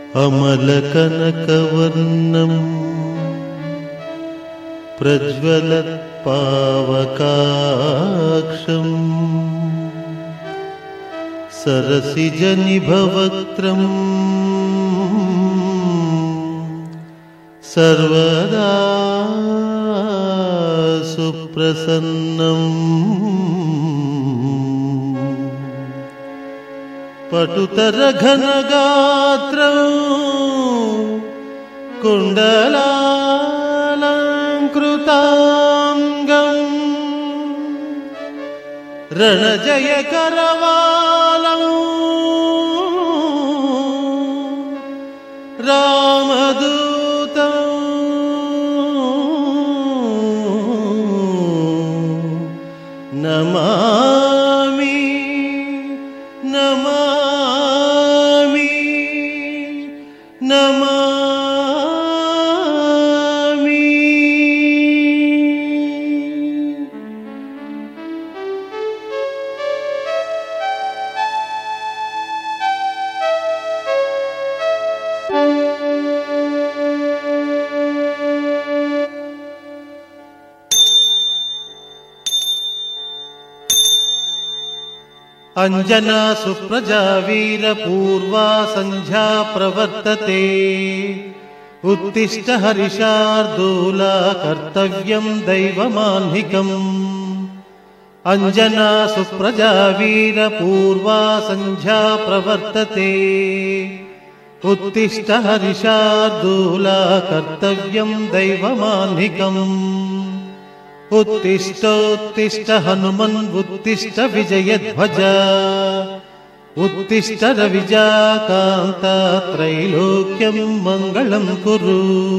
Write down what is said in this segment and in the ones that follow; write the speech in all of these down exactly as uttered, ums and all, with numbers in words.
अमलकनकवर्णं प्रज्वलत्पावकाक्षं सरसिजनिभवक्त्रं सर्वदा सुप्रसन्नम् पटुतरघनगात्रं कुण्डलालङ्कृताङ्गं रणजयकरवालं रामदूतं नमामि नमामि नमामि। अंजना सुप्रजा वीरपूर्वा संध्या प्रवर्तते उत्तिष्ठ हरिशार्दूला कर्तव्यं दैवमाह्निकम्। अंजना सुप्रजा वीरपूर्वा संध्या प्रवर्तते उत्तिष्ठ हरिशार्दूला कर्तव्यं दैवमाह्निकम्। उत्तिष्ठोत्तिष्ठ हनुमन् उत्तिष्ठ विजयध्वज उत्तिष्ठ रविजाकान्ता त्रैलोक्यं मङ्गलं कुरु।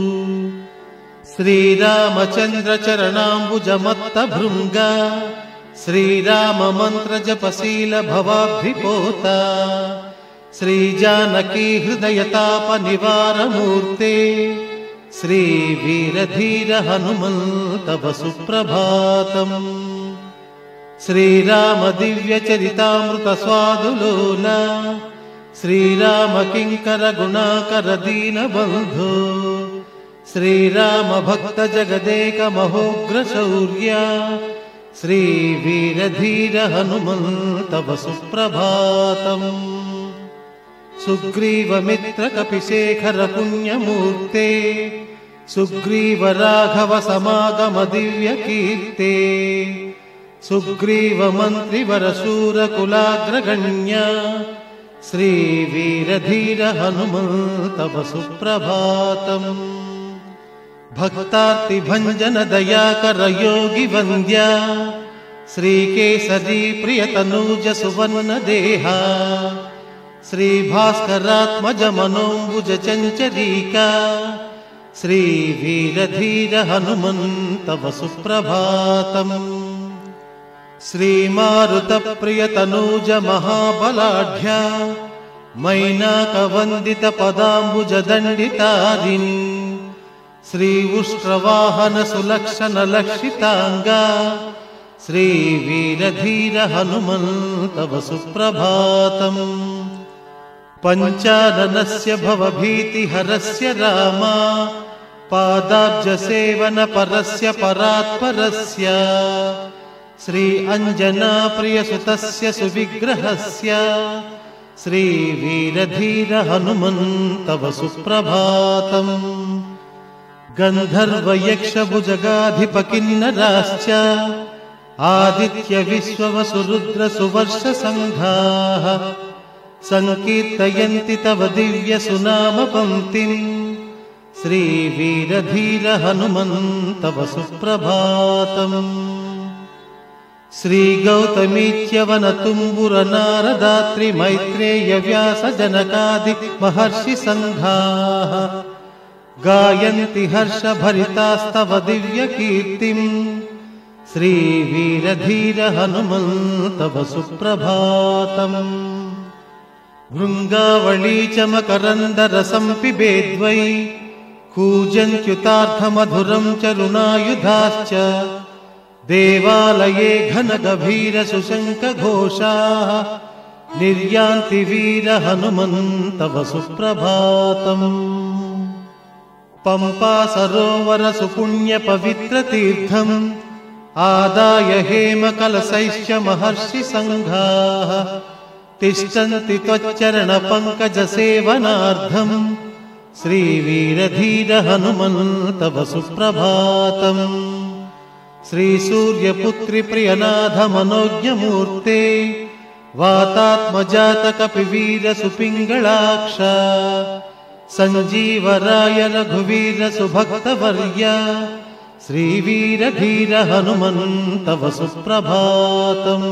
श्रीरामचन्द्र चरणाम्बुजमत्तभृङ्ग श्रीराम मन्त्र जपशील भवाब्धिपोता श्रीजानकी हृदयताप निवारमूर्ते श्री वीरधीर हनुमन् तव सुप्रभातम्। श्रीराम दिव्य चरितामृत स्वादुलोला श्रीराम किङ्कर गुणाकर दीनबन्धो श्रीराम भक्त जगदेक महोग्र शौर्य श्री वीरधीर हनुमन् तव सुप्रभातम्। सुग्रीव मित्र कपिशेखर पुण्यमूर्ते सुग्रीव राघव समागम दिव्य कीर्ते सुग्रीव मन्त्रिवर शूर कुलाग्रगण्य श्री वीरधीर हनुमन् तव सुप्रभातम्। भक्तार्ति भंजन दयाकर योगी वन्द्य श्रीकेसरी प्रियतनूज सुवर्ण देहा श्री भास्करात्मज मनोंबुज चंचरीका श्री वीरधीर हनुमन् तव सुप्रभातम्। श्री मारुत प्रियतनूज महाबलाढ्य मैनाक वंदित पदांबुज दंडितारिन् श्री उष्ट्रवाहन सुलक्षण लक्षितांगा श्री वीरधीर हनुमन् तव सुप्रभातम्। पंचाननस्य भवभीतिहरस्य रामा पादाब्ज सेवन परस्य परात्परस्य श्री अंजना प्रियसुतस्य सुविग्रहस्य श्री वीरधीर हनुमन् तव सुप्रभातम्। गंधर्व यक्ष भुजगाधिप किन्नराश्च आदित्य विश्ववसुरुद्र सुवर्ष संघाः संकीर्तयन्ति तव दिव्य सुनाम पंक्तिम् श्री वीरधीर हनुमन् तव सुप्रभातम्। श्री गौतमीच्यवन तुम्बुर नारदात्रि मैत्रेय व्यास जनकादि महर्षि संघाः गायन्ति हर्ष भरितास्तव दिव्य कीर्तिम् श्री वीरधीर हनुमन् तव सुप्रभातम्। भृङ्गावळी च मकरन्दरसं पिबेद्वै कूजन्त्युतार्थमधुरं च रुणायुधाश्च देवालये घनगभीर सुशङ्खघोषाः నిర్యాంతి వీర హనుమంతవ సుప్రభాతం. పంపా సరోవర సుపుణ్య పవిత్ర తీర్థం ఆదాయ హేమ కలశైశ్చ మహర్షి సంఘాః తిష్టంతి త్వచ్చరణ పంకజ సేవనార్థం. శ్రీ వీరధీర హనుమంతవ సుప్రభాతం. శ్రీ సూర్యపుత్రి ప్రియనాథ మనోజ్ఞమూర్తే వాతాత్మజాత కపివీర సుపింగళాక్ష సంజీవరాయ రఘువీర సుభక్తవర్య శ్రీ వీరధీర హనుమంతవ సుప్రభాతం.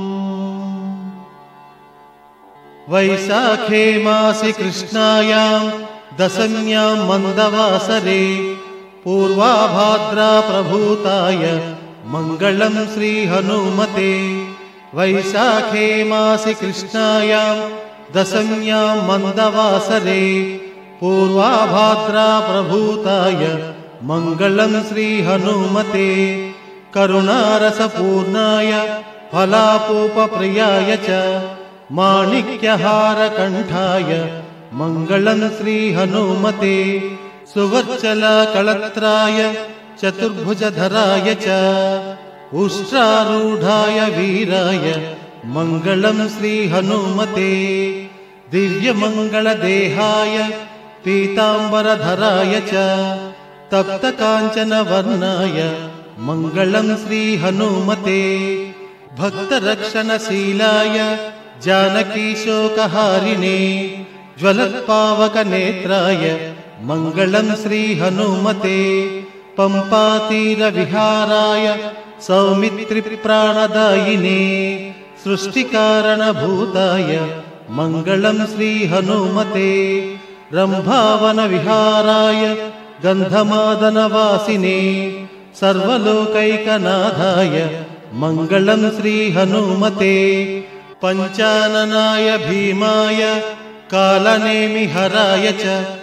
వైశాఖే మాసి కృష్ణాయాం దశమ్యాం మందవాసరే పూర్వాభాద్రా ప్రభూతాయ మంగళం శ్రీ హనుమతే. వైశాఖే మాసి కృష్ణాయాం దశమ్యాం మందవాసరే పూర్వాభాద్రా ప్రభూతాయ మంగళం శ్రీ హనుమతే. కరుణారసపూర్ణాయ ఫలాపోపప్రియాయ చ మాణిక్యహార కంఠాయ మంగళం శ్రీ హనుమతే. సువర్చల కళత్రాయ చతుర్భుజధరాయ చ ఉష్ట్రారూఢాయ వీరాయ మంగళం శ్రీ హనుమతే. దివ్యమంగళదేహాయ పీతాంబరధరాయ చ తప్తకాంచన వర్ణాయ మంగళం శ్రీ హనుమతే. భక్తరక్షణశీలాయ జానకీశోకహారిణే జ్వలత్పావకనేత్రాయ మంగళం శ్రీ హనుమతే. పంపాతీరవిహారాయ సౌమిత్రి ప్రాణదాయినే సృష్టికారణభూతాయ మంగళం శ్రీ హనుమతే. రంభావన విహారాయ గంధమాదనవాసినే సర్వలోకైకనాథాయ మంగళం శ్రీ హనుమతే. పంచాననాయ భీమాయ కాలనేమిహరాయ చ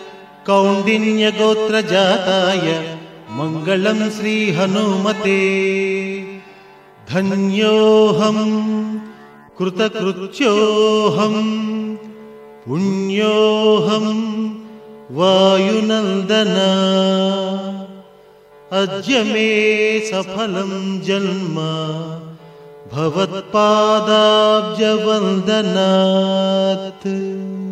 కౌండిన్యగోత్రజాతాయ మంగళం శ్రీ హనుమతే. ధన్యోహం కృతకృత్యోహం పుణ్యోహం వాయునందన అద్య మే సఫలం జన్మ భవత్పాదాబ్జవందనాత్.